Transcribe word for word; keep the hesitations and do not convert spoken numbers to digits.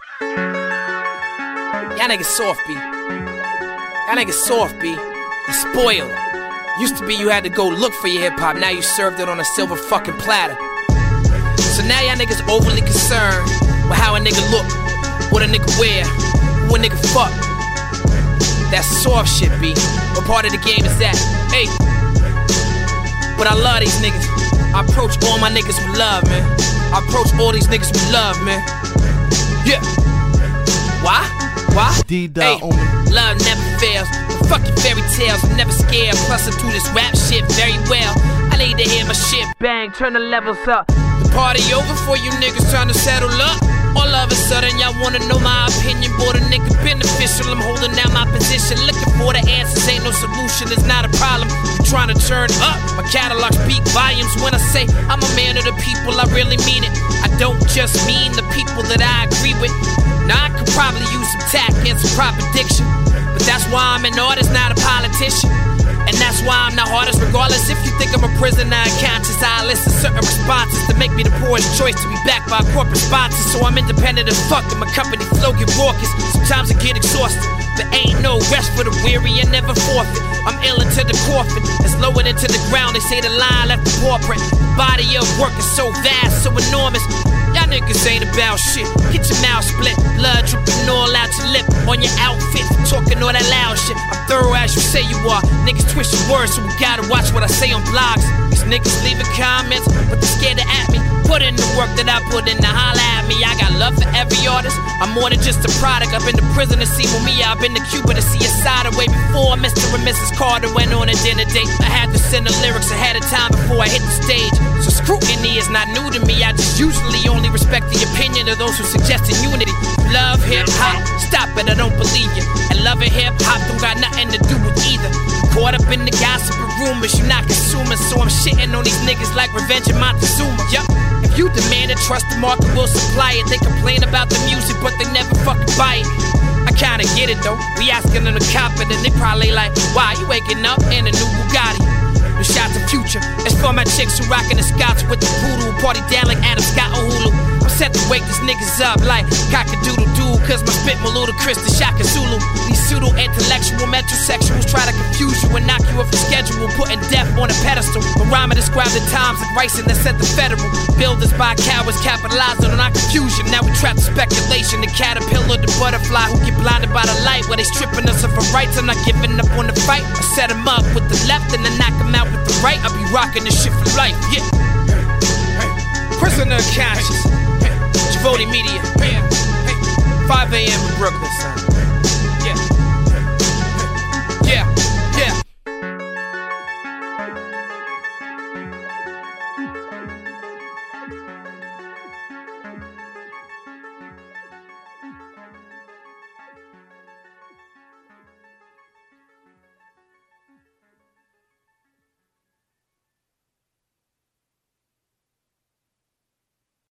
Y'all niggas soft, B. Y'all niggas soft, B. You spoiled. Used to be you had to go look for your hip-hop, now you served it on a silver fucking platter. So now y'all niggas overly concerned with how a nigga look, what a nigga wear, who a nigga fuck. That's soft shit, B. What part of the game is that? Hey. But I love these niggas. I approach all my niggas with love, man. I approach all these niggas with love, man. Yeah. Why? Why? Hey, love never fails. But fuck your fairy tales, I'm never scared. Plus I do this rap shit very well. I need to hear my shit bang, turn the levels up. The party over for you niggas trying to settle up. All of a sudden y'all wanna know my opinion. Boy, the nigga beneficial, I'm holding down my position. Looking for the answers, ain't no solution, it's not a problem. I'm trying to turn up, my catalog speak volumes. When I say I'm a man of the people, I really mean it. I don't just mean the people that I agree with. Now I could probably use some tact and some proper diction, but that's why I'm an artist, not a politician. And that's why I'm the hardest, regardless if you think I'm a prisoner of conscience. I listen to certain responses to make me the poorest choice to be backed by corporate sponsors. So I'm independent as fuck and my company flow get raucous. Sometimes I get exhausted, but ain't no rest for the weary and never forfeit. I'm ill into the coffin, it's lowered into the ground. They say the line left the paw print. Body of work is so vast, so enormous. Y'all niggas ain't about shit. Get your mouth split, blood dripping all out your lip. On your outfit for talking all that loud shit. I'm thorough as you say you are. Niggas twist your words, so we gotta watch what I say on blogs. These niggas leaving comments, but they're scared to at me. Put in the work that I put in to holla at me. I got love for every artist. I'm more than just a product. I've been to prison to see me. I've been to Cuba to see a side of way before Mister and Missus Carter went on a dinner date. I had to send the lyrics ahead of time before I hit the stage. So scrutiny is not new to me. I just usually only respect the opinion of those who suggest unity. Love hip-hop, stop it, I don't believe you. And loving hip-hop don't got nothing to do with either. Caught up in the gossip and rumors, you're not consuming. So I'm shitting on these niggas like Revenge of Montezuma. Yup. If you demand it, trust the market will supply it. They complain about the music, but they never fucking buy it. I kinda get it though. We asking them to cop it, and they probably like, why you waking up in a new Bugatti? New shot to Future. It's for my chicks who rockin' the Scots with the poodle. Party down like Adam Scott on Hulu. I'm set to wake these niggas up like cock-a-doodle-doo. Cause my spit more ludicrous than Shaka Zulu. These pseudo-intellectual metrosexuals try to confuse you and knock you off the schedule, putting death on a pedestal. But rhyme describe the times like ricin' that set the federal. Builders by cowards capitalizing on our confusion. Now we trapped in speculation. The caterpillar, the butterfly who get blinded by the light. While they stripping us of our rights, I'm not giving up on the fight. I set them up with the left and then knock them out with the right. I'll be rocking this shit for life, yeah. Prisoner of conscience. Javoti Media. five a.m. in Brooklyn, son.